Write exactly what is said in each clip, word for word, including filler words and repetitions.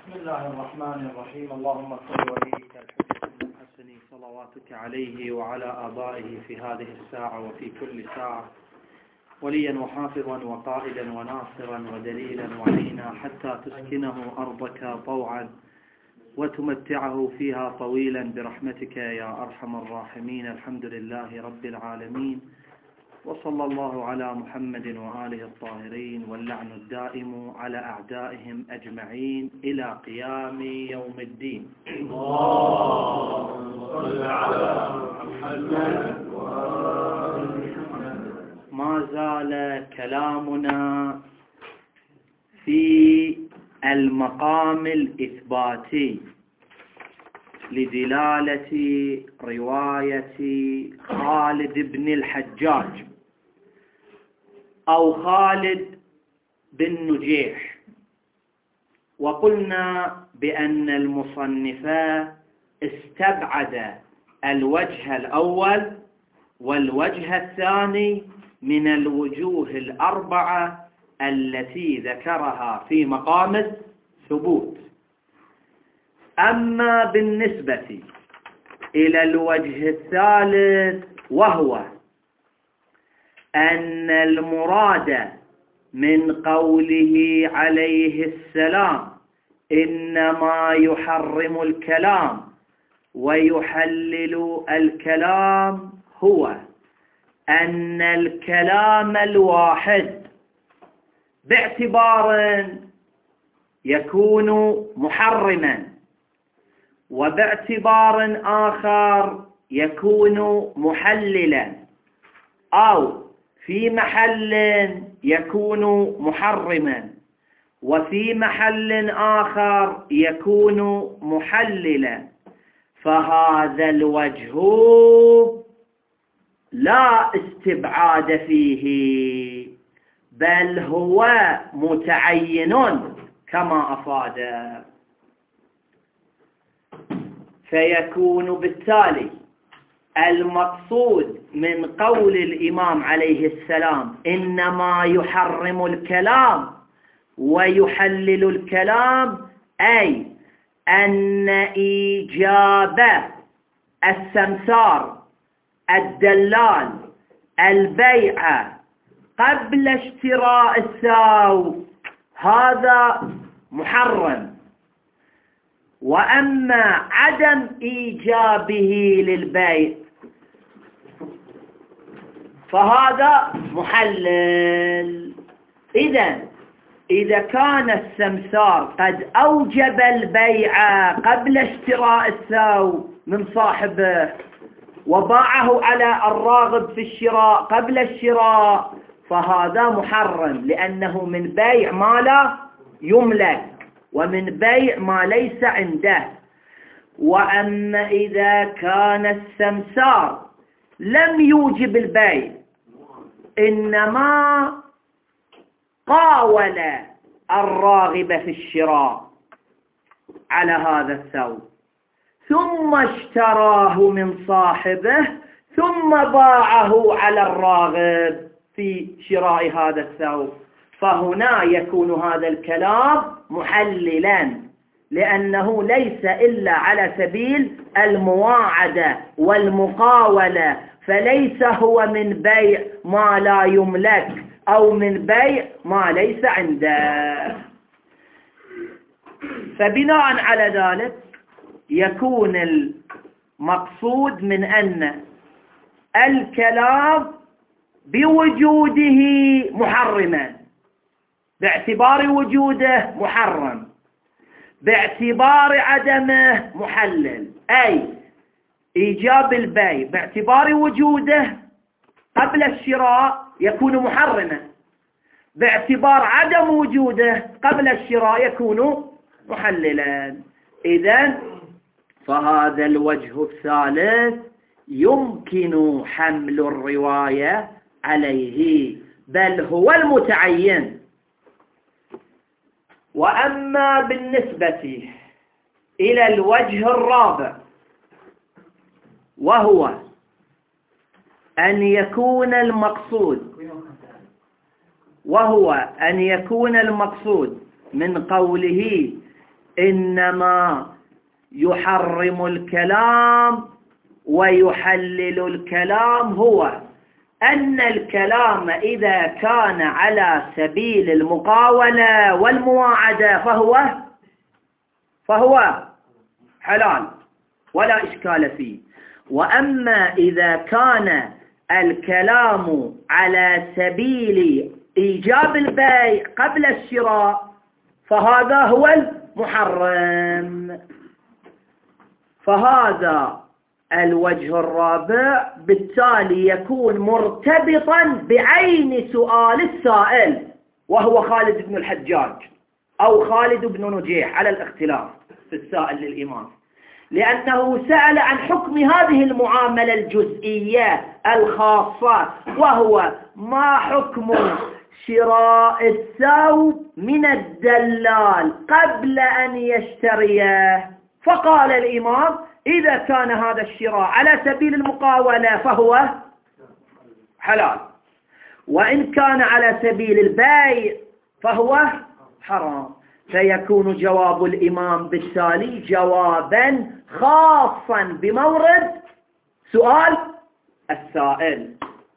بسم الله الرحمن الرحيم. اللهم صل وليك الحسن الحسن صلواتك عليه وعلى آبائه في هذه الساعة وفي كل ساعة، وليا وحافظا وقائدا وناصرا ودليلا وعينا، حتى تسكنه أرضك طوعا وتمتعه فيها طويلا برحمتك يا أرحم الراحمين. الحمد لله رب العالمين، وصلى الله على محمد وآله الطاهرين، واللعن الدائم على أعدائهم أجمعين إلى قيام يوم الدين. اللهم صل على محمد وآل محمد. ما زال كلامنا في المقام الإثباتي لدلالة رواية خالد بن الحجاج أو خالد بن نجيح، وقلنا بأن المصنف استبعد الوجه الأول والوجه الثاني من الوجوه الأربعة التي ذكرها في مقام الثبوت. أما بالنسبة إلى الوجه الثالث، وهو أن المراد من قوله عليه السلام إنما يحرم الكلام ويحلل الكلام هو أن الكلام الواحد باعتبار يكون محرما، وباعتبار آخر يكون محللا، أو في محل يكون محرما وفي محل آخر يكون محللا، فهذا الوجه لا استبعاد فيه، بل هو متعين كما أفاد. فيكون بالتالي المقصود من قول الإمام عليه السلام إنما يحرم الكلام ويحلل الكلام، أي أن إيجاب السمسار الدلال البيع قبل اشتراء الثوب هذا محرم، وأما عدم إيجابه للبيع فهذا محلل. إذن إذا كان السمسار قد أوجب البيع قبل اشتراء الثوب من صاحبه وباعه على الراغب في الشراء قبل الشراء، فهذا محرم، لأنه من بيع ما لا يملك ومن بيع ما ليس عنده. وأما إذا كان السمسار لم يوجب البيع، إنما قاول الراغب في الشراء على هذا الثوب ثم اشتراه من صاحبه ثم باعه على الراغب في شراء هذا الثوب، فهنا يكون هذا الكلام محللا، لأنه ليس إلا على سبيل المواعدة والمقاولة، فليس هو من بيع ما لا يملك أو من بيع ما ليس عنده. فبناء على ذلك يكون المقصود من أن الكلام بوجوده محرما، باعتبار وجوده محرم، باعتبار عدمه محلل، أي إيجاب البيع باعتبار وجوده قبل الشراء يكون محرما، باعتبار عدم وجوده قبل الشراء يكون محللا. إذن فهذا الوجه الثالث يمكن حمل الرواية عليه، بل هو المتعين. وأما بالنسبة إلى الوجه الرابع، وهو أن يكون المقصود وهو أن يكون المقصود من قوله إنما يحرم الكلام ويحلل الكلام هو أن الكلام إذا كان على سبيل المقاولة والمواعدة فهو فهو حلال ولا إشكال فيه. وأما إذا كان الكلام على سبيل إيجاب البيع قبل الشراء فهذا هو المحرم. فهذا الوجه الرابع بالتالي يكون مرتبطا بعين سؤال السائل وهو خالد بن الحجاج أو خالد بن نجيح على الاختلاف في السائل للإمام، لأنه سأل عن حكم هذه المعاملة الجزئية الخاصة، وهو ما حكم شراء الثوب من الدلال قبل أن يشتريه. فقال الإمام إذا كان هذا الشراء على سبيل المقاولة فهو حلال، وإن كان على سبيل البيع فهو حرام. فيكون جواب الإمام بالتالي جوابا خاصا بمورد سؤال السائل.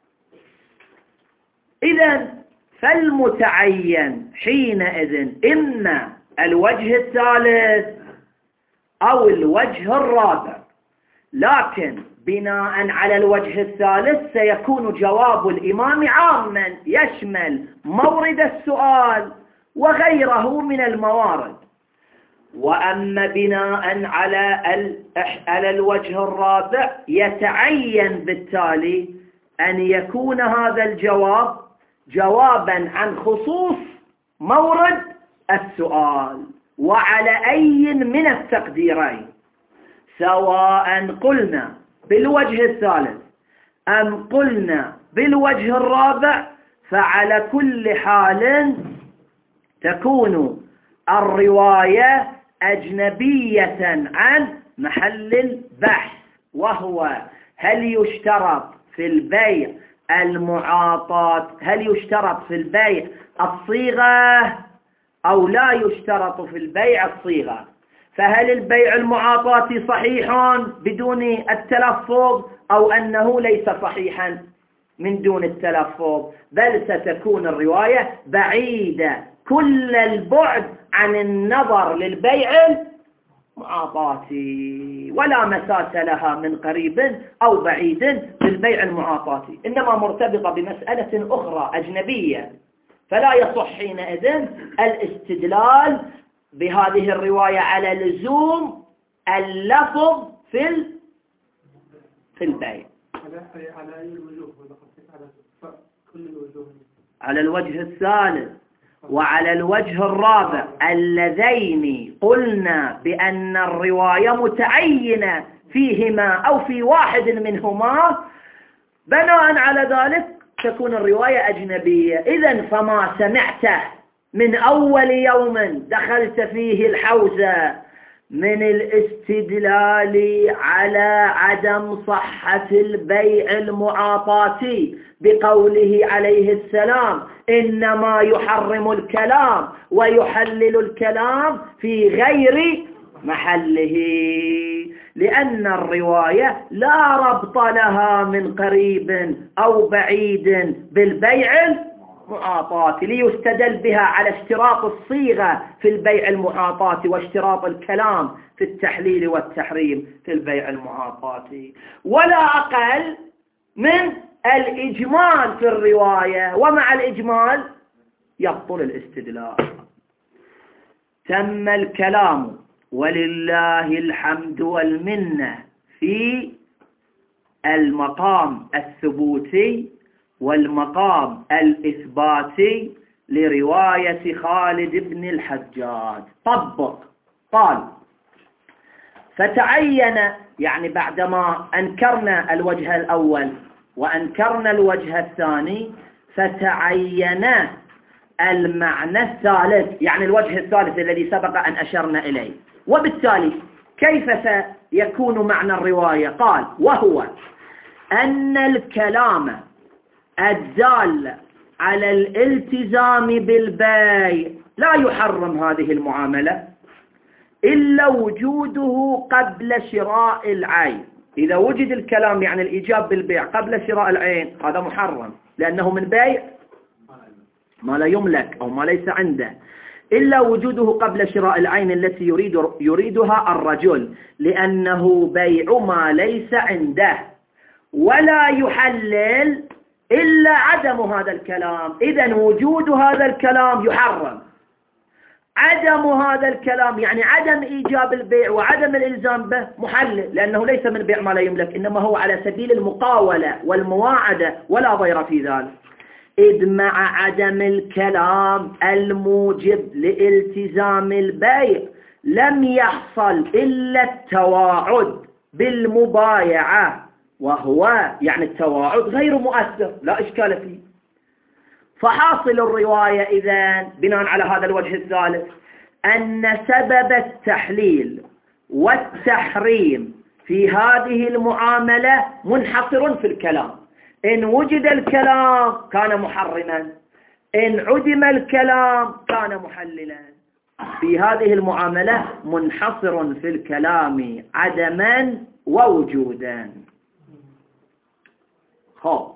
إذن فالمتعين حينئذ إما الوجه الثالث أو الوجه الرابع، لكن بناء على الوجه الثالث سيكون جواب الإمام عاما يشمل مورد السؤال وغيره من الموارد. وأما بناء على على الوجه الرابع يتعين بالتالي أن يكون هذا الجواب جوابا عن خصوص مورد السؤال، وعلى أي من التقديرين سواء قلنا بالوجه الثالث أم قلنا بالوجه الرابع، فعلى كل حال تكون الرواية أجنبية عن محل البحث، وهو هل يشترط في البيع المعاطاة هل يشترط في البيع الصيغة أو لا يشترط في البيع الصيغة. فهل البيع المعاطاة صحيح بدون التلفظ أو أنه ليس صحيحا من دون التلفظ؟ بل ستكون الرواية بعيدة كل البعد عن النظر للبيع المعاطاة، ولا مساس لها من قريب أو بعيد بالبيع المعاطاة، إنما مرتبطة بمسألة أخرى أجنبية. فلا يصح حينئذ الاستدلال بهذه الرواية على لزوم اللفظ في في البيع. على أي الوجوه؟ على كل الوجوه. على الوجه الثالث وعلى الوجه الرابع اللذين قلنا بأن الرواية متعينة فيهما أو في واحد منهما، بناء على ذلك تكون الرواية أجنبية. إذن فما سمعته من أول يوم دخلت فيه الحوزة من الاستدلال على عدم صحة البيع المعاطاتي بقوله عليه السلام إنما يحرم الكلام ويحلل الكلام في غير محله، لأن الرواية لا ربط لها من قريب أو بعيد بالبيع المعاطاة، ليستدل بها على اشتراط الصيغة في البيع المعاطاة واشتراط الكلام في التحليل والتحريم في البيع المعاطاة، ولا أقل من الإجمال في الرواية، ومع الإجمال يبطل الاستدلال. تم الكلام ولله الحمد والمنة في المقام الثبوتي والمقام الإثباتي لرواية خالد بن الحجاج. طبق قال فتعين، يعني بعدما أنكرنا الوجه الأول وأنكرنا الوجه الثاني فتعين المعنى الثالث، يعني الوجه الثالث الذي سبق أن أشرنا إليه. وبالتالي كيف سيكون معنى الرواية؟ قال وهو أن الكلام الدال على الالتزام بالبيع لا يحرم هذه المعاملة إلا وجوده قبل شراء العين. إذا وجد الكلام يعني الإيجاب بالبيع قبل شراء العين هذا محرم، لأنه من بيع ما لا يملك أو ما ليس عنده. إلا وجوده قبل شراء العين التي يريد يريدها الرجل، لأنه بيع ما ليس عنده. ولا يحلل إلا عدم هذا الكلام. إذن وجود هذا الكلام يحرم، عدم هذا الكلام يعني عدم إيجاب البيع وعدم الإلزام به محلل، لأنه ليس من بيع ما لا يملك، إنما هو على سبيل المقاولة والمواعدة ولا ضير في ذلك. إذ مع عدم الكلام الموجب لالتزام البيع لم يحصل إلا التواعد بالمبايعة، وهو يعني التواعد غير مؤثر لا إشكال فيه. فحاصل الرواية إذن بناء على هذا الوجه الثالث أن سبب التحليل والتحريم في هذه المعاملة منحصر في الكلام. إن وجد الكلام كان محرما، إن عدم الكلام كان محللا. في هذه المعاملة منحصر في الكلام عدما ووجودا. خب.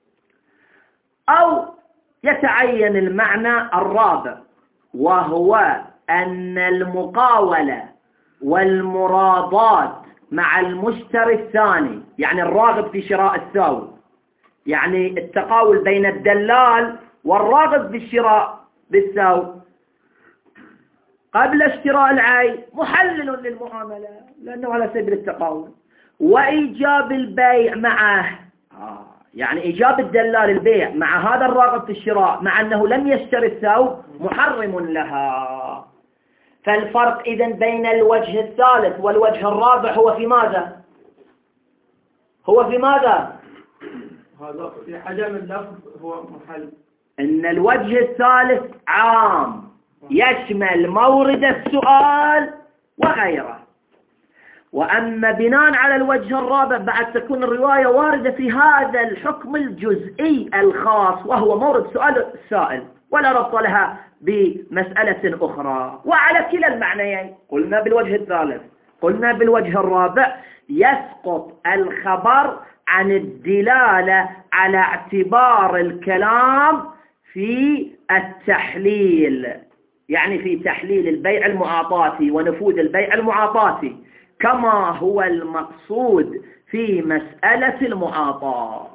أو يتعين المعنى الرابع، وهو أن المقاولة والمراضات مع المشتري الثاني، يعني الراغب في شراء الثوب، يعني التقاول بين الدلال والراغب في الشراء بالثوب قبل اشتراء العين محلل للمعاملة لأنه على سبيل التقاول. وإيجاب البيع معه، آه يعني إيجاب الدلال البيع مع هذا الراغب في الشراء مع أنه لم يشتري الثوب محرم لها. فالفرق إذن بين الوجه الثالث والوجه الرابع هو في ماذا؟ هو في ماذا؟ هذا في عدم اللفظ هو محل. إن الوجه الثالث عام يشمل مورد السؤال وغيره. وأما بناء على الوجه الرابع بعد تكون الرواية واردة في هذا الحكم الجزئي الخاص وهو مورد سؤال السائل ولا ربط لها بمسألة أخرى. وعلى كلا المعنيين قلنا بالوجه الثالث قلنا بالوجه الرابع يسقط الخبر عن الدلالة على اعتبار الكلام في التحليل، يعني في تحليل البيع المعاطاتي ونفوذ البيع المعاطاتي كما هو المقصود في مسألة المعاطاة.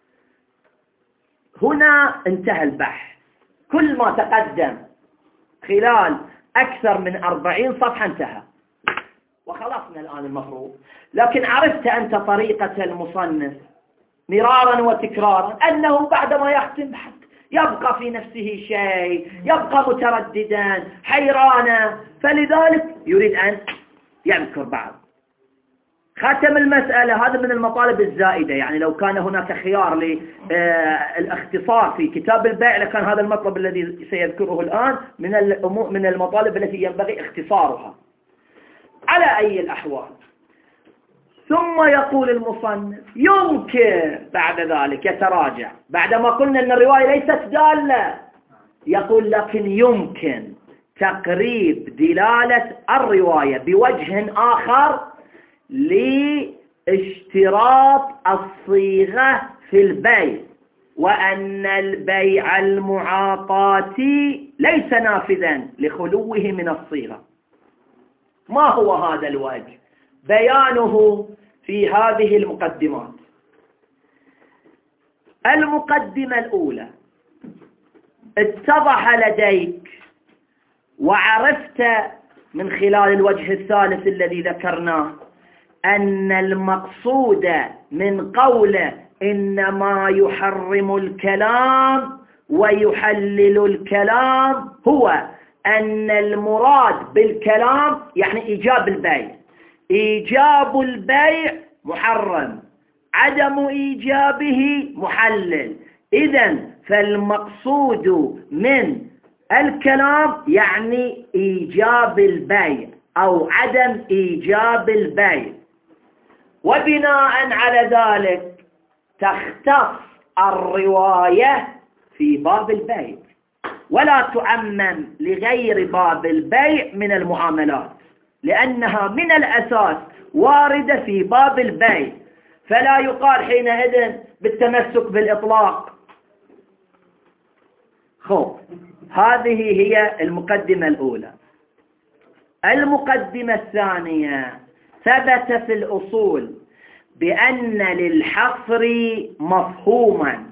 هنا انتهى البحث. كل ما تقدم خلال أكثر من أربعين صفحة انتهى وخلصنا الآن المفروض. لكن عرفت أنت طريقة المصنف مرارا وتكرارا أنه بعدما يختم بحث يبقى في نفسه شيء، يبقى مترددا حيرانا، فلذلك يريد أن يذكر بعض. ختم المسألة هذا من المطالب الزائدة، يعني لو كان هناك خيار للاختصار في كتاب البيع لكان هذا المطلب الذي سيذكره الآن من من المطالب التي ينبغي اختصارها. على أي الأحوال ثم يقول المصنف يمكن بعد ذلك يتراجع بعدما قلنا أن الرواية ليست دالة، يقول لكن يمكن تقريب دلالة الرواية بوجه آخر لاشتراط الصيغة في البيع، وأن البيع المعاطاتي ليس نافذا لخلوه من الصيغة. ما هو هذا الوجه؟ بيانه في هذه المقدمات. المقدمة الأولى اتضح لديك وعرفت من خلال الوجه الثالث الذي ذكرناه أن المقصود من قوله إنما يحرم الكلام ويحلل الكلام هو أن المراد بالكلام يعني إيجاب البيع. إيجاب البيع محرم، عدم إيجابه محلل. إذن فالمقصود من الكلام يعني إيجاب البيع أو عدم إيجاب البيع. وبناء على ذلك تختص الرواية في باب البيع ولا تعمم لغير باب البيع من المعاملات. لأنها من الأساس واردة في باب البيع، فلا يقال حينئذ بالتمسك بالإطلاق. خب، هذه هي المقدمة الأولى. المقدمة الثانية: ثبت في الأصول بأن للحصر مفهوما،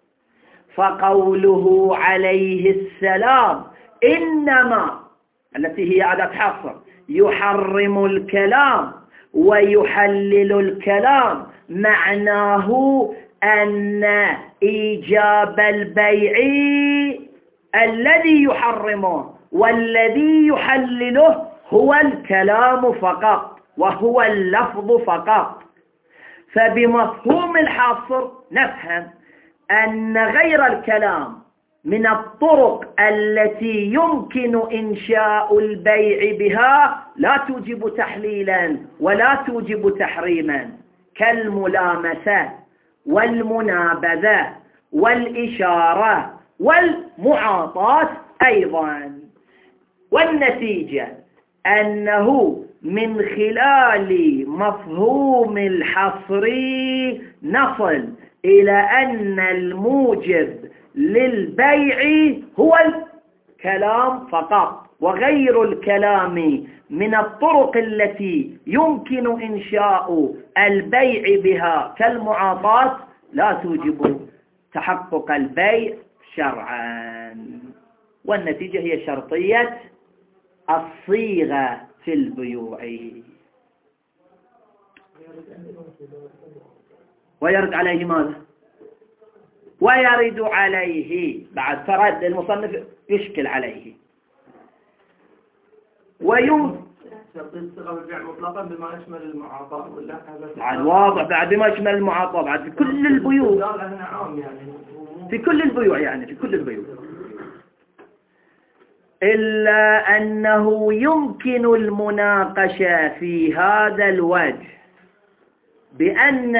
فقوله عليه السلام إنما، التي هي أداة حصر، يحرم الكلام ويحلل الكلام، معناه أن إيجاب البيع الذي يحرمه والذي يحلله هو الكلام فقط، وهو اللفظ فقط. فبمفهوم الحصر نفهم أن غير الكلام من الطرق التي يمكن إنشاء البيع بها لا توجب تحليلا ولا توجب تحريما، كالملامسة والمنابذة والإشارة والمعاطاة أيضا. والنتيجة أنه من خلال مفهوم الحصر نصل إلى أن الموجب للبيع هو الكلام فقط، وغير الكلام من الطرق التي يمكن إنشاء البيع بها كالمعاطاة لا توجب تحقق البيع شرعا. والنتيجة هي شرطية الصيغة في البيوع. ويرد عليه ماذا؟ ويرد عليه بعد فرد المصنف يشكل عليه ويم مطلقا بما يشمل المعاطاة ولا بعد واضح بعد بما يشمل المعاطاة بعد في كل البيوع، في كل البيوع يعني في كل البيوع، إلا أنه يمكن المناقشة في هذا الوجه بأن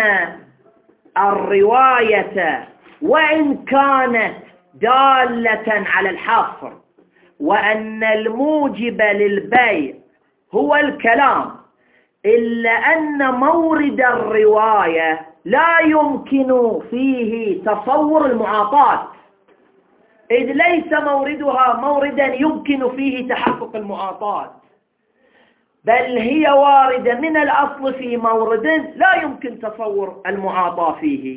الرواية وإن كانت دالة على الحصر وأن الموجب للبيع هو الكلام، إلا أن مورد الرواية لا يمكن فيه تصور المعاطاة، إذ ليس موردها موردا يمكن فيه تحقق المعاطاة، بل هي واردة من الأصل في مورد لا يمكن تصور المعاطاة فيه،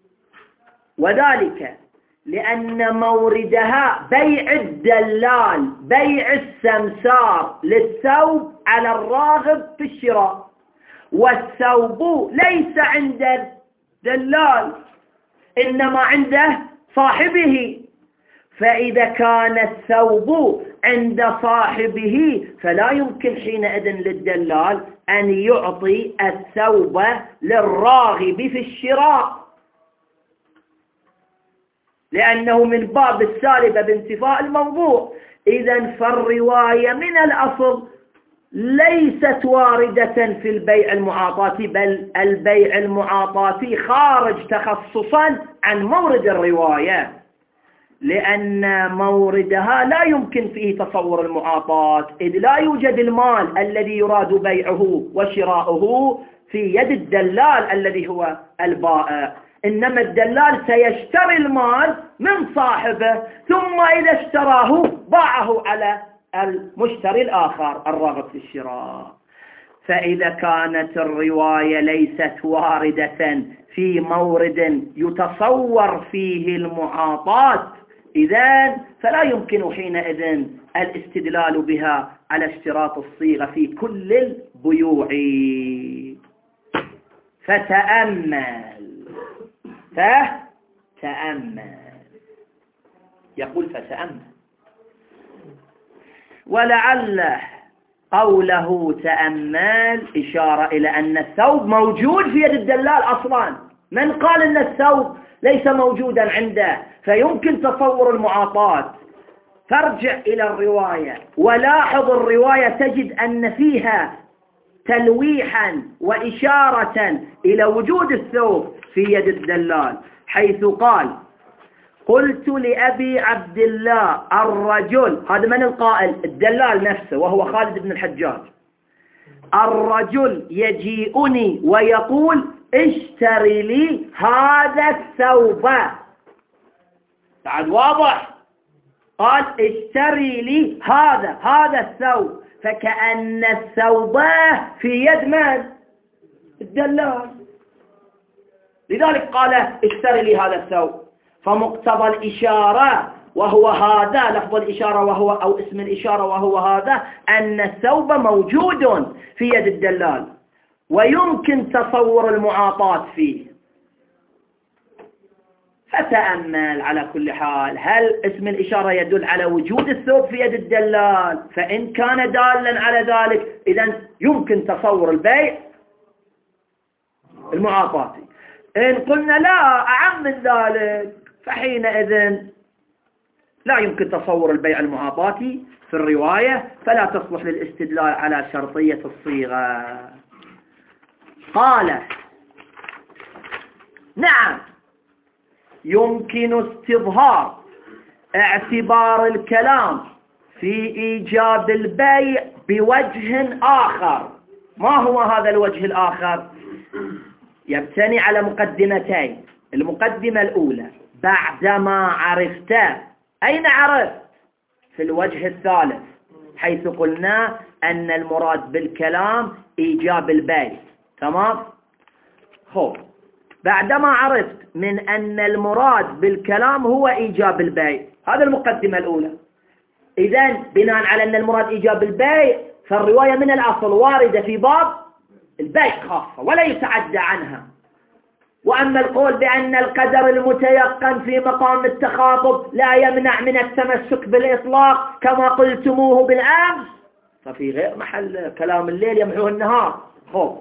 وذلك لأن موردها بيع الدلال، بيع السمسار للثوب على الراغب في الشراء، والثوب ليس عند الدلال إنما عنده صاحبه، فإذا كان الثوب عند صاحبه فلا يمكن حينئذ للدلال أن يعطي الثوب للراغب في الشراء، لأنه من باب السالبة بانتفاء الموضوع. إذن فالرواية من الأصل ليست واردة في البيع المعاطاتي، بل البيع المعاطاتي خارج تخصصا عن مورد الرواية، لأن موردها لا يمكن فيه تصور المعاطاة، إذ لا يوجد المال الذي يراد بيعه وشراؤه في يد الدلال الذي هو البائع، إنما الدلال سيشتري المال من صاحبه، ثم إذا اشتراه باعه على المشتري الآخر الراغب في الشراء. فإذا كانت الرواية ليست واردة في مورد يتصور فيه المعاطاة، إذن فلا يمكن حينئذ الاستدلال بها على اشتراط الصيغة في كل البيوع. فتأمل فتأمل يقول فتأمل، ولعل قوله تأمل إشارة إلى أن الثوب موجود في يد الدلال أصلا. من قال أن الثوب ليس موجودا عنده فيمكن تصور المعاطاة؟ فارجع إلى الرواية ولاحظ الرواية تجد أن فيها تلويحا وإشارة إلى وجود الثوب في يد الدلال، حيث قال: قلت لأبي عبد الله الرجل، هذا من القائل؟ الدلال نفسه وهو خالد بن الحجاج. الرجل يجيئني ويقول اشتري لي هذا الثوب، بعد واضح، قال اشتري لي هذا هذا الثوب، فكأن الثوب في يد من؟ الدلال، لذلك قال اشتري لي هذا الثوب. فمقتضى الإشارة وهو هذا لفظ الإشارة وهو أو اسم الإشارة وهو هذا أن الثوب موجود في يد الدلال ويمكن تصور المعاطاة فيه. فتأمل على كل حال، هل اسم الإشارة يدل على وجود الثوب في يد الدلال؟ فإن كان دالا على ذلك إذن يمكن تصور البيع المعاطاتي. إن قلنا لا أعم من ذلك فحينئذ لا يمكن تصور البيع المعاطاتي في الرواية، فلا تصلح للاستدلال على شرطية الصيغة. قال نعم يمكن استظهار اعتبار الكلام في إيجاب البيع بوجه آخر. ما هو هذا الوجه الآخر؟ يبتني على مقدمتين. المقدمة الأولى بعدما عرفت، أين عرفت؟ في الوجه الثالث، حيث قلنا أن المراد بالكلام إيجاب البيع. تمام؟ خب، بعدما عرفت من أن المراد بالكلام هو إيجاب البيع، هذا المقدمة الأولى. إذن بناء على أن المراد إيجاب البيع فالرواية من الأصل واردة في باب البيع خاصة ولا يتعدى عنها. وأما القول بأن القدر المتيقن في مقام التخاطب لا يمنع من التمسك بالإطلاق كما قلتموه بالأمس ففي غير محل، كلام الليل يمحوه النهار. خب،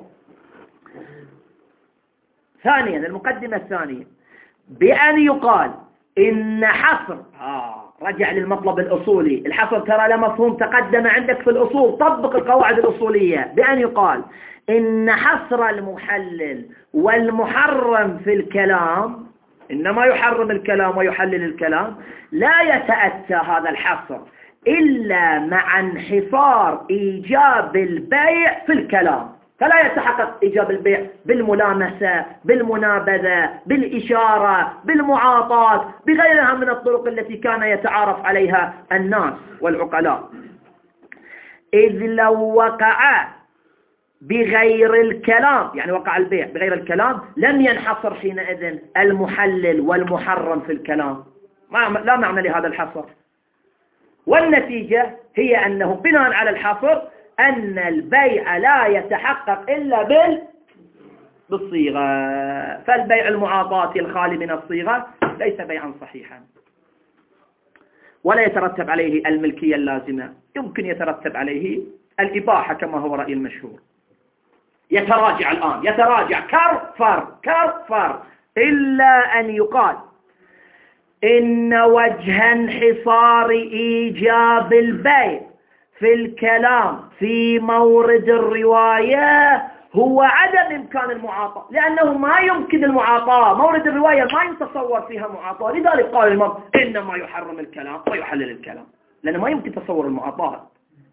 ثانيا المقدمة الثانية بأن يقال إن حصر آه رجع للمطلب الأصولي، الحصر ترى له مفهوم تقدم عندك في الأصول، طبق القواعد الأصولية. بأن يقال إن حصر المحلل والمحرم في الكلام، إنما يحرم الكلام ويحلل الكلام، لا يتأتى هذا الحصر إلا مع انحصار إيجاب البيع في الكلام. فلا يتحقق إيجاب البيع بالملامسة، بالمنابذة، بالإشارة، بالمعاطاة، بغيرها من الطرق التي كان يتعارف عليها الناس والعقلاء. إذ لو وقع بغير الكلام، يعني وقع البيع بغير الكلام، لم ينحصر حينئذ المحلل والمحرم في الكلام، لا معنى لهذا الحصر. والنتيجة هي أنه بناء على الحصر أن البيع لا يتحقق إلا بال بالصيغة، فالبيع المعاطاتي الخالي من الصيغة ليس بيعا صحيحا ولا يترتب عليه الملكية اللازمة، يمكن يترتب عليه الإباحة كما هو رأي المشهور. يتراجع الآن، يتراجع كرفر كرفر إلا أن يقال إن وجه انحصار إيجاب البيع في الكلام في مورد الرواية هو عدم إمكان المعاطاة، لأنه ما يمكن المعاطاة، مورد الرواية ما يتصور فيها معاطاة. لذلك قال الإمام إنما يحرم الكلام ويحلل الكلام، لأنه ما يمكن تصور المعاطاة.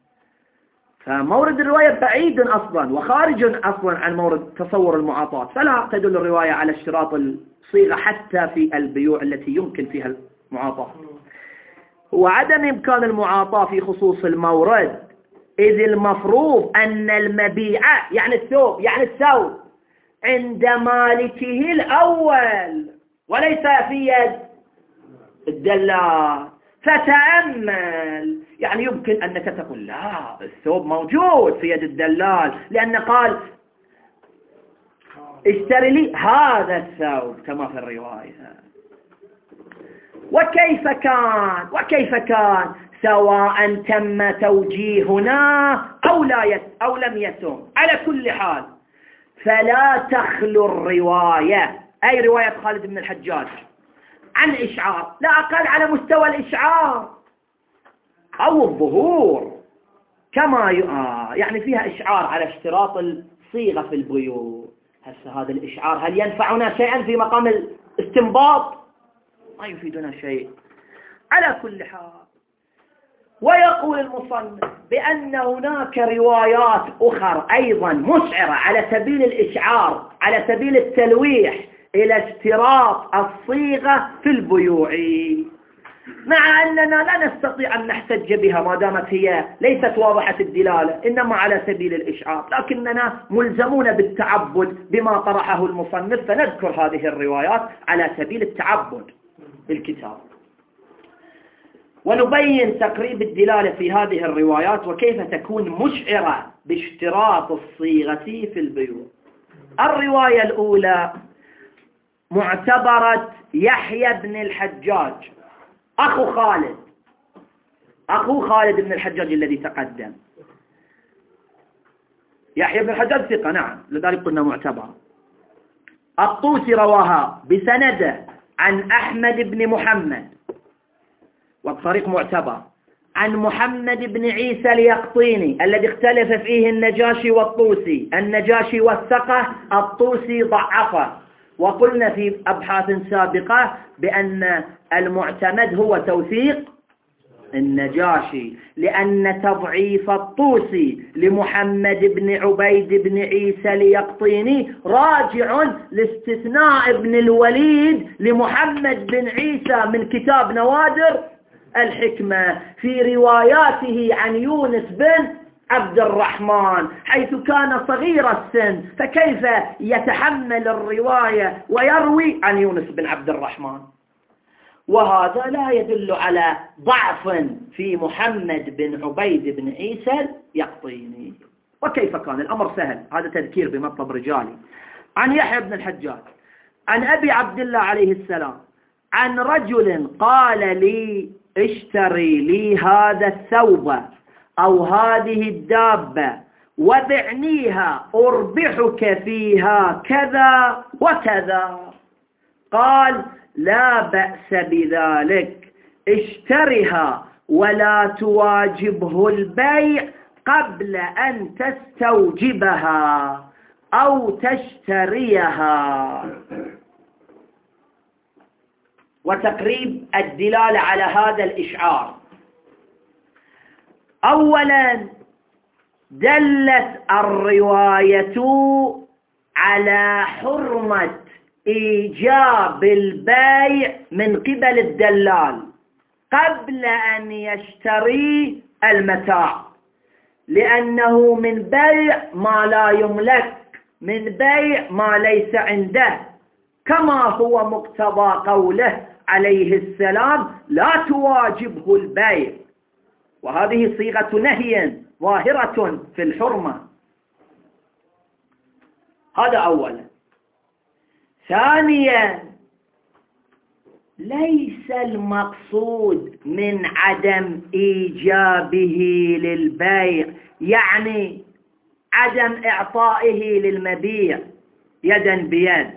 فمورد الرواية بعيد أصلا وخارج أصلا عن مورد تصور المعاطاة، فلا تدل الرواية على اشتراط الصيغة حتى في البيوع التي يمكن فيها المعاطاة. وعدم إمكان المعاطاة في خصوص المورد، إذ المفروض أن المبيع يعني الثوب يعني الثوب عند مالكه الأول وليس في يد الدلال. فتأمل، يعني يمكن أنك تقول لا الثوب موجود في يد الدلال لأن قال اشتري لي هذا الثوب كما في الرواية. وكيف كان وكيف كان سواء تم توجيهنا أو لا يت أو لم يتم، على كل حال فلا تخلو الرواية، أي رواية خالد بن الحجاج، عن إشعار، لا أقل على مستوى الإشعار أو الظهور كما يعني فيها إشعار على اشتراط الصيغة في البيوع. هسه هذا الإشعار هل ينفعنا شيئا في مقام الاستنباط؟ ما يفيدنا شيء. على كل حال ويقول المصنف بأن هناك روايات أخرى أيضا مسعرة على سبيل الإشعار، على سبيل التلويح إلى اشتراط الصيغة في البيوع، مع أننا لا نستطيع أن نحتج بها ما دامت هي ليست واضحة الدلالة، إنما على سبيل الإشعار، لكننا ملزمون بالتعبد بما طرحه المصنف، فنذكر هذه الروايات على سبيل التعبد بالكتاب، ونبين تقريب الدلالة في هذه الروايات وكيف تكون مشعرة باشتراط الصيغة في البيوع. الرواية الأولى معتبرة يحيى بن الحجاج أخو خالد، أخو خالد بن الحجاج الذي تقدم. يحيى بن الحجاج ثقة، نعم، لذلك قلنا معتبر. الطوسي رواها بسنده عن أحمد بن محمد، والطريق معتبر، عن محمد بن عيسى اليقطيني الذي اختلف فيه النجاشي والطوسي، النجاشي وثقه، الطوسي ضعفه، وقلنا في أبحاث سابقة بأن المعتمد هو توثيق النجاشي، لأن تضعيف الطوسي لمحمد بن عبيد بن عيسى اليقطيني راجع لاستثناء ابن الوليد لمحمد بن عيسى من كتاب نوادر الحكمة في رواياته عن يونس بن عبد الرحمن، حيث كان صغير السن، فكيف يتحمل الرواية ويروي عن يونس بن عبد الرحمن؟ وهذا لا يدل على ضعف في محمد بن عبيد بن عيسى اليقطيني. وكيف كان الأمر سهل، هذا تذكير بمطلب رجالي. عن يحيى بن الحجاج عن أبي عبد الله عليه السلام عن رجل قال لي اشتري لي هذا الثوب أو هذه الدابة وبعنيها أربحك فيها كذا وكذا. قال لا بأس بذلك، اشترها ولا تواجبه البيع قبل أن تستوجبها أو تشتريها. وتقريب الدلالة على هذا الإشعار: أولا دلت الرواية على حرمة إيجاب البيع من قبل الدلال قبل أن يشتري المتاع، لأنه من بيع ما لا يملك، من بيع ما ليس عنده، كما هو مقتضى قوله عليه السلام لا تواجبه البيع، وهذه صيغة نهي ظاهرة في الحرمة. هذا أولا. ثانيا ليس المقصود من عدم إيجابه للبيع يعني عدم إعطائه للمبيع يدا بيد،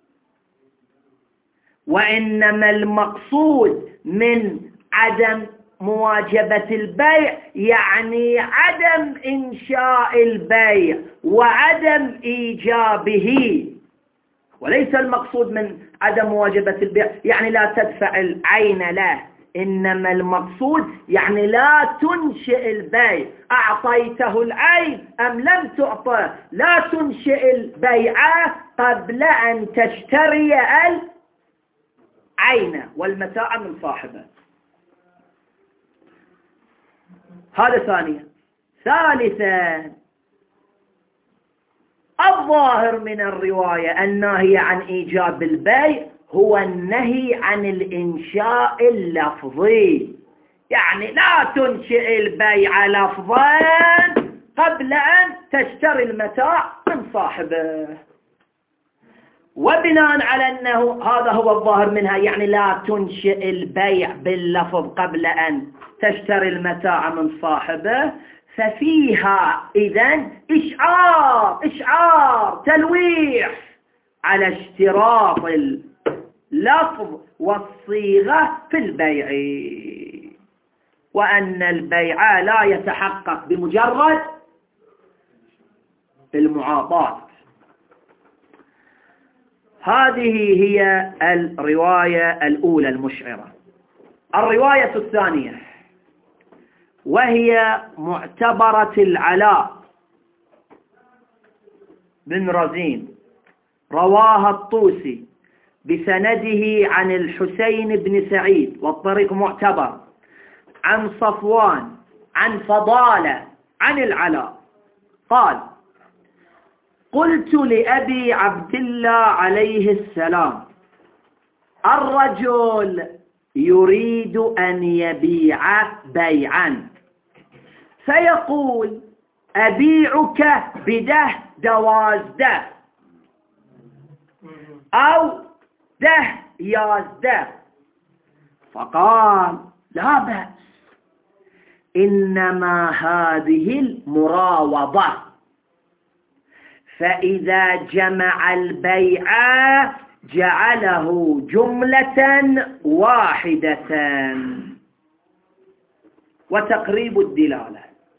وإنما المقصود من عدم مواجبة البيع يعني عدم إنشاء البيع وعدم إيجابه، وليس المقصود من عدم مواجبة البيع يعني لا تدفع العين له، إنما المقصود يعني لا تنشئ البيع، أعطيته العين أم لم تعطه، لا تنشئ البيع قبل أن تشتري العين والمتاع من صاحبه. هذا ثانيا. ثالثا الظاهر من الرواية النهي عن إيجاب البيع هو النهي عن الإنشاء اللفظي، يعني لا تنشئ البيع لفظا قبل أن تشتري المتاع من صاحبه. وبناء على أنه هذا هو الظاهر منها يعني لا تنشئ البيع باللفظ قبل أن تشتري المتاع من صاحبه، ففيها إذن إشعار إشعار تلويح على اشتراط اللفظ والصيغة في البيع، وأن البيع لا يتحقق بمجرد المعاطاة. هذه هي الرواية الأولى المشعرة. الرواية الثانية وهي معتبرة العلاء بن رزين، رواها الطوسي بسنده عن الحسين بن سعيد والطريق معتبر، عن صفوان عن فضالة عن العلاء قال: قلت لأبي عبد الله عليه السلام: الرجل يريد أن يبيع بيعا فيقول: أبيعك بده دواز ده أو ده ياز ده. فقال: لا بأس، إنما هذه المراوضة، فإذا جمع البيع جعله جملة واحدة. وتقريب الدلالة: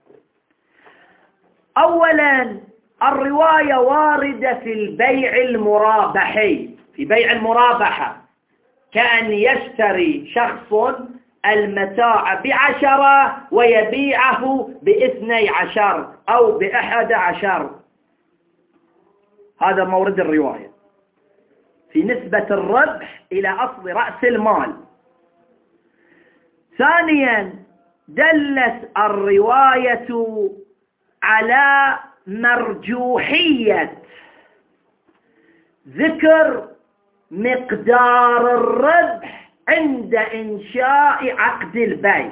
أولا الرواية واردة في البيع المرابحي، في بيع المرابحة، كأن يشتري شخص المتاع بعشرة ويبيعه باثني عشر أو بأحد عشر. هذا مورد الرواية في نسبة الربح إلى أصل رأس المال. ثانيا دلت الرواية على مرجوحية ذكر مقدار الربح عند إنشاء عقد البيع،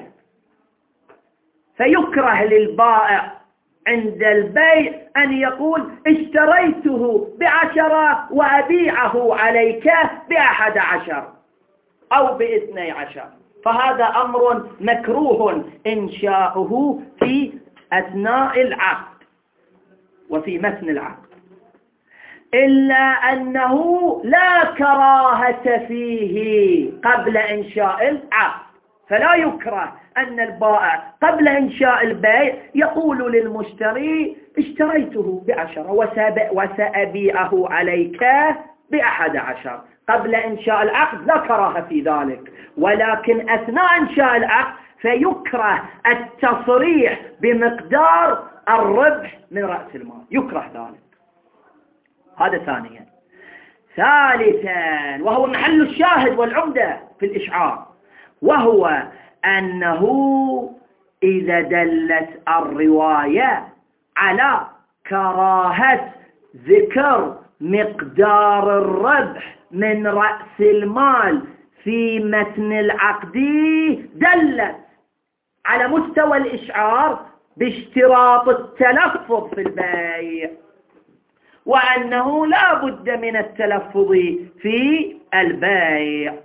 فيكره للبائع عند البيع أن يقول: اشتريته بعشرة وأبيعه عليك بأحد عشر أو باثني عشر، فهذا أمر مكروه إنشاؤه في أثناء العقد وفي متن العقد، إلا أنه لا كراهة فيه قبل إنشاء العقد. فلا يكره أن البائع قبل إنشاء البيع يقول للمشتري: اشتريته بعشرة وسأبيعه عليك بأحد عشر. قبل إنشاء العقد لا كراهة في ذلك، ولكن أثناء إنشاء العقد فيكره التصريح بمقدار الربح من رأس المال، يكره ذلك. هذا ثانيا. ثالثا وهو محل الشاهد والعمدة في الإشعار، وهو أنه إذا دلت الرواية على كراهة ذكر مقدار الربح من رأس المال في متن العقد، دلت على مستوى الإشعار باشتراط التلفظ في البيع، وأنه لا بد من التلفظ في البيع.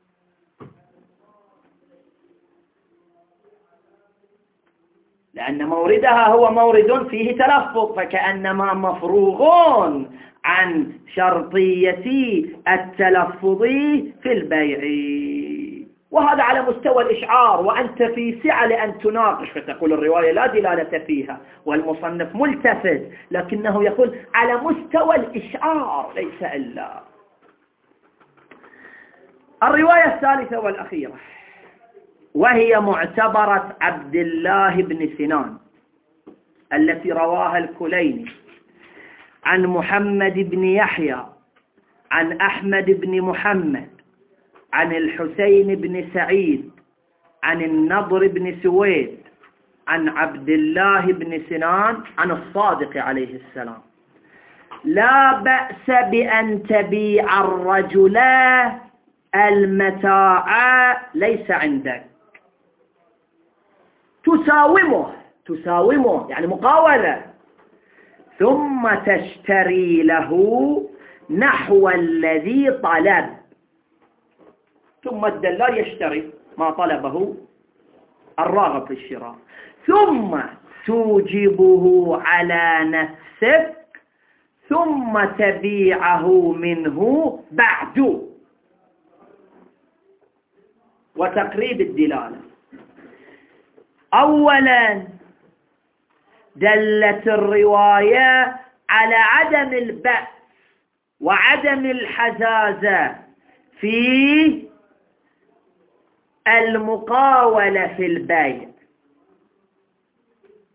لأن موردها هو مورد فيه تلفظ، فكأنما مفروغ عن شرطية التلفظ في البيع. وهذا على مستوى الإشعار، وأنت في سعة لأن تناقش فتقول الرواية لا دلالة فيها والمصنف ملتفت، لكنه يقول على مستوى الإشعار ليس إلا. الرواية الثالثة والأخيرة وهي معتبرة عبد الله بن سنان التي رواها الكليني عن محمد بن يحيى عن أحمد بن محمد عن الحسين بن سعيد عن النضر بن سويد عن عبد الله بن سنان عن الصادق عليه السلام: لا بأس بأن تبيع الرجل المتاع ليس عندك، تساومه تساومه يعني مقاولة، ثم تشتري له نحو الذي طلب، ثم الدلال يشتري ما طلبه الراغب في الشراء، ثم توجبه على نفسك ثم تبيعه منه بعد. وتقريب الدلالة: أولا دلت الرواية على عدم البأس وعدم الحزازة في المقاولة في البيع،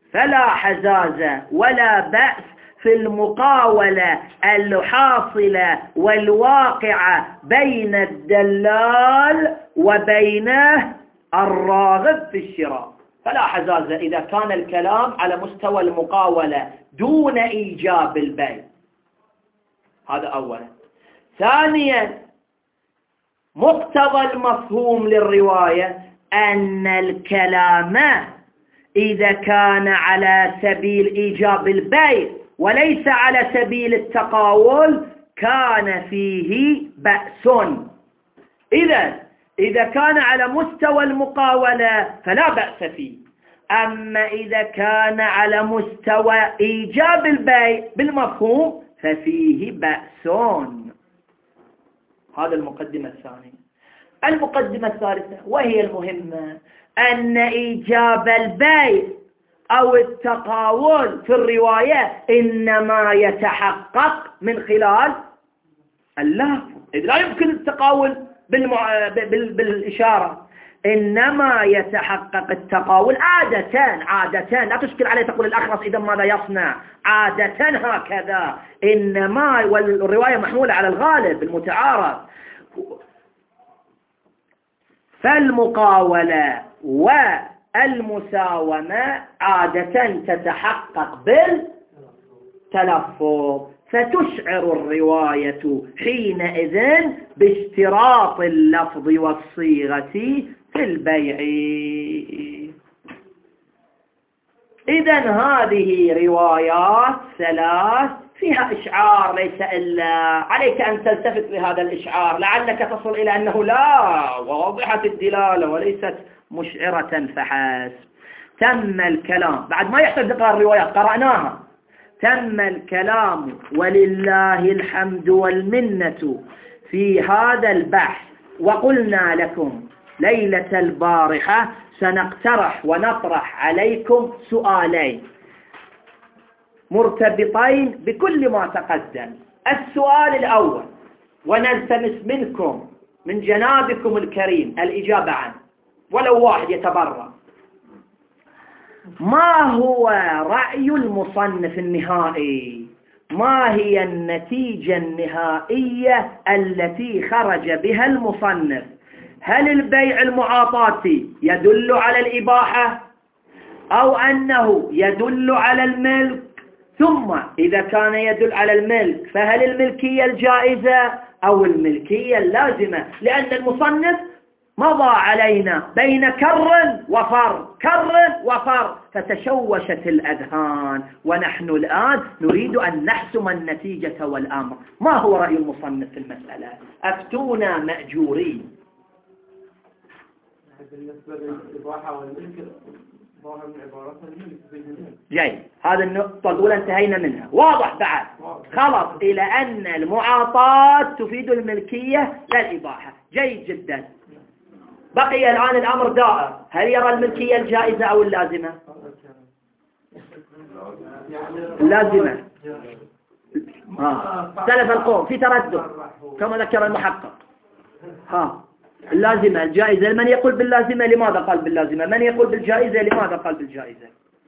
فلا حزازة ولا بأس في المقاولة الحاصلة والواقعة بين الدلال وبينه الراغب في الشراء. فلا حزازة إذا كان الكلام على مستوى المقاولة دون إيجاب البيع. هذا أولا. ثانيا، مقتضى المفهوم للرواية أن الكلام إذا كان على سبيل إيجاب البيع وليس على سبيل التقاول كان فيه بأس. إذا إذا كان على مستوى المقاولة فلا بأس فيه، أما إذا كان على مستوى إيجاب البيع بالمفهوم ففيه بأس. هذا المقدمة الثانية. المقدمة الثالثة وهي المهمة، أن إيجاب البيع أو التقاول في الرواية إنما يتحقق من خلال اللفظ، إذ لا يمكن التقاول بالمع... بال... بالإشارة، إنما يتحقق التقاول عادة عادة لا تشكل عليه تقول الأخرس إذا ماذا يصنع، عادة هكذا، إنما والرواية محمولة على الغالب المتعارف. فالمقاولة والمساومة عادة تتحقق بالتلفظ، فتشعر الرواية حينئذ باشتراط اللفظ والصيغة في البيع. إذن هذه روايات ثلاث فيها إشعار، ليس إلا عليك أن تلتفت لهذا الإشعار لعلك تصل إلى أنه لا واضحة الدلالة وليست مشعرة فحسب. تم الكلام بعد ما يحتاج نقرأ الروايات قرأناها، تم الكلام ولله الحمد والمنة في هذا البحث. وقلنا لكم ليلة البارحة سنقترح ونطرح عليكم سؤالين مرتبطين بكل ما تقدم. السؤال الأول، ونلتمس منكم من جنابكم الكريم الإجابة عنه ولو واحد يتبرع، ما هو رأي المصنف النهائي؟ ما هي النتيجة النهائية التي خرج بها المصنف؟ هل البيع المعاطاتي يدل على الإباحة أو أنه يدل على الملك؟ ثم إذا كان يدل على الملك فهل الملكية الجائزة أو الملكية اللازمة؟ لأن المصنف مضى علينا بين كر وفر كر وفر فتشوشت الأذهان، ونحن الآن نريد أن نحسم النتيجة والأمر. ما هو رأي المصنف في المسألة؟ أفتونا مأجورين. بالنسبة للإباحة والملك ظاهر من عبارات الملك بالملك. جيد، هذا النقطة الأولى انتهينا منها. واضح بعد خلص إلى أن المعاطاة تفيد الملكية لا الإباحة. جيد جدا. بقي الآن الأمر دائر، هل يرى الملكية الجائزة أو اللازمة؟ اللازمة. ها سلف القوم في تردد كما ذكر المحقق. ها اللازمة الجائزة، من يقول باللازمة لماذا قال باللازمة؟ من يقول بالجائزة لماذا قال بالجائزة؟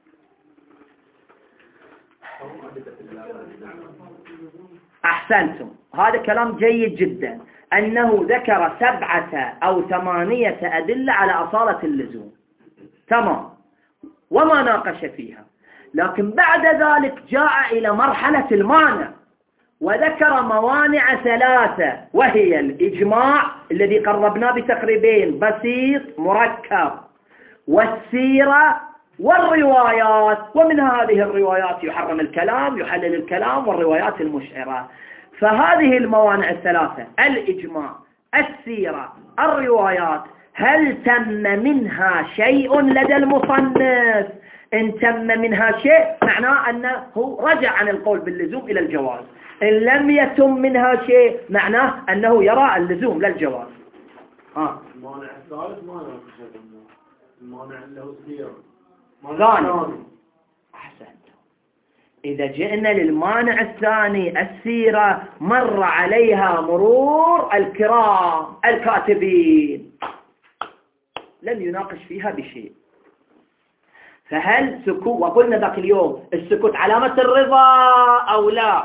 أحسنتم، هذا كلام جيد جدا، أنه ذكر سبعة أو ثمانية أدلة على أصالة اللزوم، تمام، وما ناقش فيها. لكن بعد ذلك جاء إلى مرحلة المانع وذكر موانع ثلاثة، وهي الإجماع الذي قربناه بتقريبين بسيط مركب، والسيرة، والروايات. ومن هذه الروايات يحرم الكلام، يحلل الكلام، والروايات المشعرة. فهذه الموانع الثلاثة الإجماع، السيرة، الروايات، هل تم منها شيء لدى المصنف؟ إن تم منها شيء معناه أنه رجع عن القول باللزوم إلى الجواز، إن لم يتم منها شيء معناه أنه يرى اللزوم للجواز. ها المانع الثالث ما ناقش، المانع له السيرة ثاني. أحسنت. إذا جئنا للمانع الثاني السيرة مر عليها مرور الكرام الكاتبين، لم يناقش فيها بشيء. فهل سكوت، وقلنا ذاك اليوم السكوت علامة الرضا أو لا؟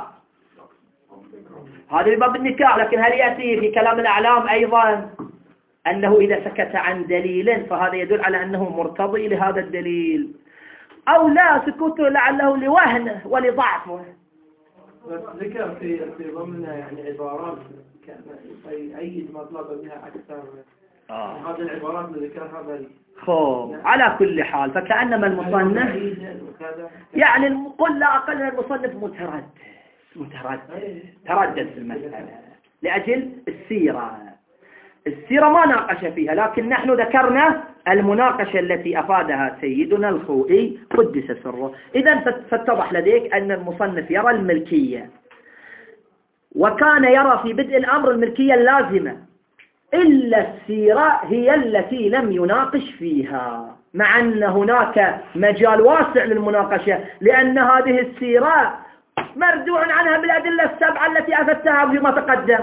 هذا باب النكاح. لكن هل يأتي في كلام الأعلام أيضا أنه إذا سكت عن دليل فهذا يدل على أنه مرتضي لهذا الدليل، أو لا سكوته لعله لوهنه ولضعفه؟ بس ذكر في في ضمن يعني عبارات كان يؤيد ما طلب بها أكثر. آه. هذه العبارات اللي ذكرها بل خو على كل حال فكأنما المصنف يعني قل لا أقل من المصنف متردد متردد تردد في المسألة لأجل السيرة. السيرة ما ناقش فيها، لكن نحن ذكرنا المناقشة التي أفادها سيدنا الخوئي قدس سره. إذن فاتضح لديك أن المصنف يرى الملكية، وكان يرى في بدء الأمر الملكية اللازمة، إلا السيرة هي التي لم يناقش فيها، مع أن هناك مجال واسع للمناقشة، لأن هذه السيرة مردوع عنها بالأدلة السبعة التي أثبتها فيما تقدم.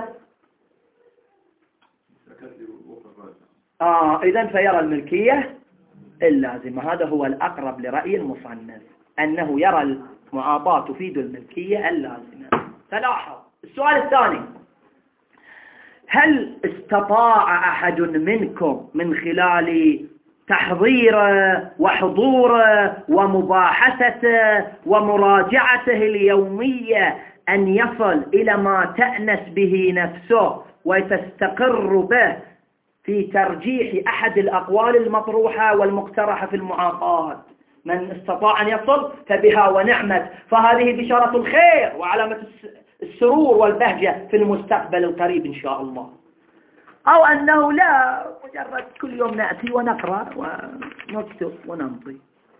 آه إذن فيرى الملكية اللازمة. هذا هو الأقرب لرأي المصنف، أنه يرى المعاطاة تفيد الملكية اللازمة. فلاحظ السؤال الثاني: هل استطاع أحد منكم من خلال تحضيره وحضوره ومباحثته ومراجعته اليومية أن يصل إلى ما تأنس به نفسه وتستقر به في ترجيح أحد الأقوال المطروحة والمقترحة في المعاطاة؟ من استطاع أن يصل فبها ونعمت، فهذه بشارة الخير وعلامة السرور والبهجة في المستقبل القريب إن شاء الله. أو أنه لا، مجرد كل يوم نأتي ونقرأ ونكتب ونمضي.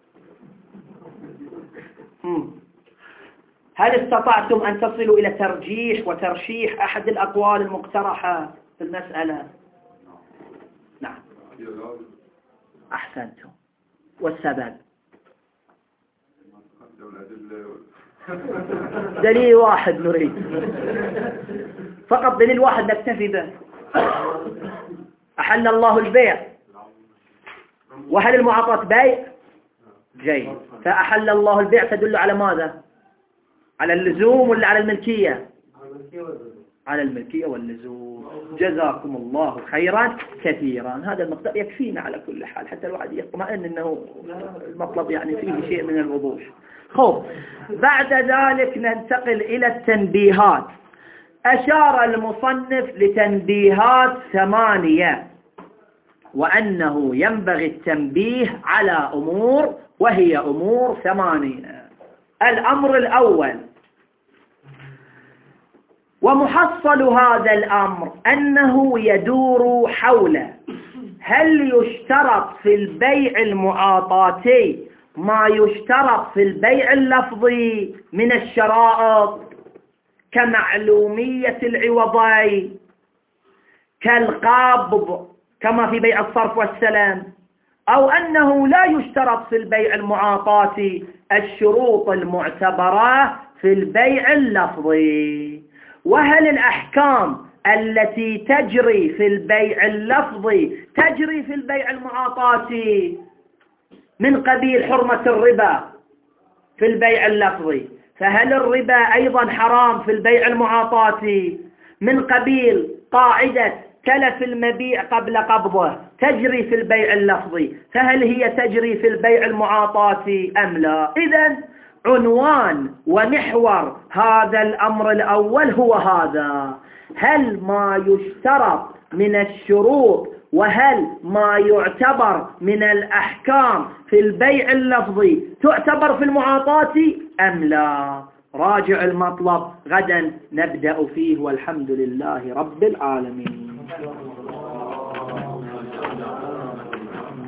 هل استطعتم أن تصلوا إلى ترجيح وترشيح أحد الأقوال المقترحة في المسألة؟ نعم أحسنتم. والسبب دليل واحد نريد، فقط دليل واحد نكتفي به. أحل الله البيع، وهل المعاطاة بيع؟ جيد. فأحل الله البيع تدل على ماذا؟ على اللزوم ولا على الملكية؟ على الملكية واللزوم. جزاكم الله خيرا كثيرا. هذا المقدار يكفينا على كل حال حتى الواحد يطمئن أنه المطلب يعني فيه شيء من الوضوح. خب، بعد ذلك ننتقل إلى التنبيهات. أشار المصنف لتنبيهات ثمانية، وأنه ينبغي التنبيه على أمور، وهي أمور ثمانية. الأمر الأول: ومحصل هذا الأمر أنه يدور حول هل يشترط في البيع المعاطاتي ما يشترط في البيع اللفظي من الشرائط كمعلومية العوضين، كالقبض كما في بيع الصرف والسلام، أو أنه لا يشترط في البيع المعاطاتي الشروط المعتبرة في البيع اللفظي. وهل الأحكام التي تجري في البيع اللفظي تجري في البيع المعاطاتي من قبيل حرمة الربا في البيع اللفظي، فهل الربا أيضا حرام في البيع المعاطاتي من قبيل قاعدة تلف المبيع قبل قبضه تجري في البيع اللفظي، فهل هي تجري في البيع المعاطاتي أم لا؟ إذن عنوان ومحور هذا الأمر الأول هو هذا: هل ما يشترط من الشروط وهل ما يعتبر من الأحكام في البيع اللفظي تعتبر في المعاطاة أم لا؟ راجع المطلب، غدا نبدأ فيه، والحمد لله رب العالمين.